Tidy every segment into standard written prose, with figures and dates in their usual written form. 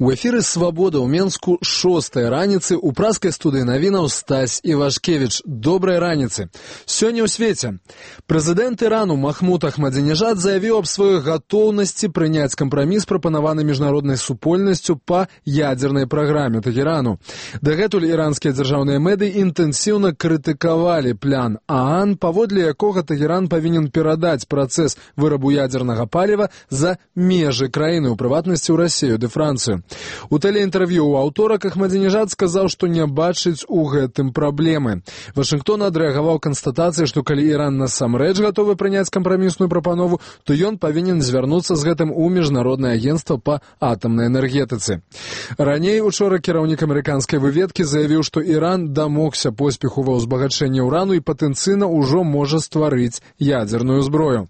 У эфіры «Свабода» ў Менску 6-я раніцы у праскай студыі навінаў Стась Івашкевіч. Добрай раніцы. Сёння ў свеце. Прэзідэнт Ірану Махмуд Ахмадзінежад заявіў аб сваёй гатоўнасці прыняць кампраміс, прапанаваны міжнароднай супольнасцю па ядзернай праграме Тэхерану. Дагэтуль іранскія дзяржаўныя меды інтэнсіўна крытыкавалі план ААН, паводле якога Тэхеран павінен перадаць працэс вырабу ядзернага паліва за межы краіны, у прыватнасці ў Расію ды Францыю. У тэлеінтэрв'ю ў аўторак Ахмадзінежад сказаў, што не бачыць у гэтым праблемы. Вашынгтон адрэагаваў канстатацыяй, што калі Іран насамрэч гатовы прыняць кампрамісную прапанову, то ён павінен звярнуцца з гэтым у міжнароднае агенцтва па атамнай энергетыцы. Раней учора кіраўнік амерыканскай выведкі заявіў, што Іран дамогся поспеху ва ўзбагачэнні ўрану і патэнцыйна ўжо можа стварыць ядзерную зброю.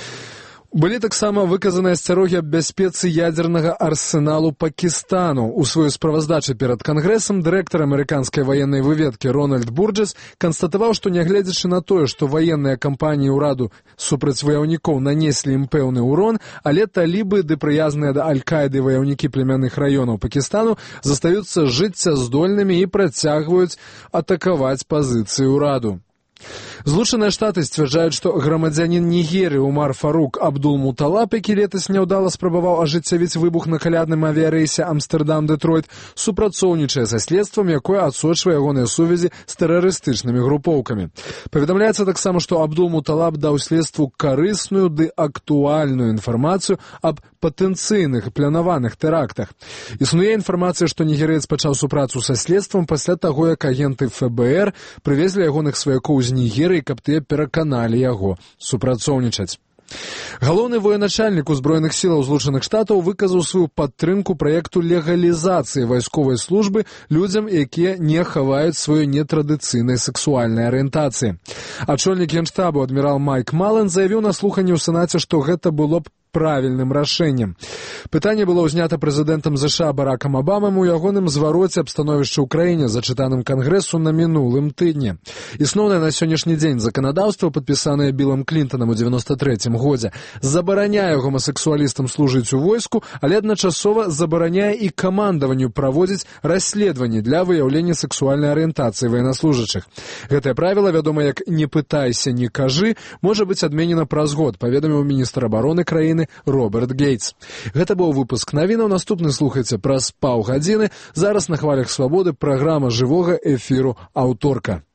Былі таксама выказаны асцярогі аб бяспецы ядзернага арсеналу Пакістану. У сваёй справаздачы перад Кангрэсам дырэктар амерыканскай ваеннай выведкі Рональд Бурджес канстатаваў, што нягледзячы на тое, што ваенныя кампаніі ўраду супраць ваяўнікоў нанеслі ім пэўны ўрон, але талібы ды прыязныя да Аль-Каіды ваяўнікі племянных раёнаў Пакістану застаюцца жыццяздольнымі і працягваюць атакаваць пазіцыі ўраду. Злучаныя Штаты сцвярджаюць, што грамадзянін Нігерыі Умар Фарук Абдул-Муталаб, які летась няўдала спрабаваў ажыццявіць выбух на калядным авіярэйсе Амстэрдам-Дэтройт, супрацоўнічае са следствам, якое адсочвае ягоныя сувязі з тэрарыстычнымі групоўкамі. Паведамляецца таксама, што Абдул-Муталаб даў следству карысную ды актуальную інфармацыю аб патэнцыйных планаваных тэрактах. Існуе інфармацыя, што нігерыец пачаў супрацу са следствам пасля таго, як агенты ФБР прывезлі ягоных сваякоў з Нігерыі, каб тыя пераканалі яго супрацоўнічаць. Галоўны военачальнік узброеных сілаў Злучаных Штатаў выказаў сваю падтрымку праекту легалізацыі вайсковай службы людзям, якія не хаваюць сваёй нетрадыцыйнай сексуальнай арыентацыі. Ачольнік генштабу адмірал Майк Мален заявіў на слуханні ў Сенаце, што гэта было б правільным рашэннем. Пытанне было ўзнята прэзідэнтам ЗША Баракам Абамам у ягоным звароце аб становішчы ў краіне, зачытаным Кангрэсу на мінулым тыдні. Існоўнае на сённяшні дзень заканадаўства, падпісанае Білам Клінтанам у 93-м годзе, забараняе гомасексуалістам служыць у войску, але адначасова забараняе і камандаванню праводзіць расследаванні для выяўлення сексуальнай арыентацыі ваеннаслужачых. Гэтае правіла, вядома як «не пытайся, не кажы», можа быць адменена праз год, паведаміў міністр абароны краіны Роберт Гейтс. Гэта быў выпуск навінаў, наступны слухайце праз паўгадзіны. Зараз на хвалях Свабоды праграма жывога эфіру «Аўторка».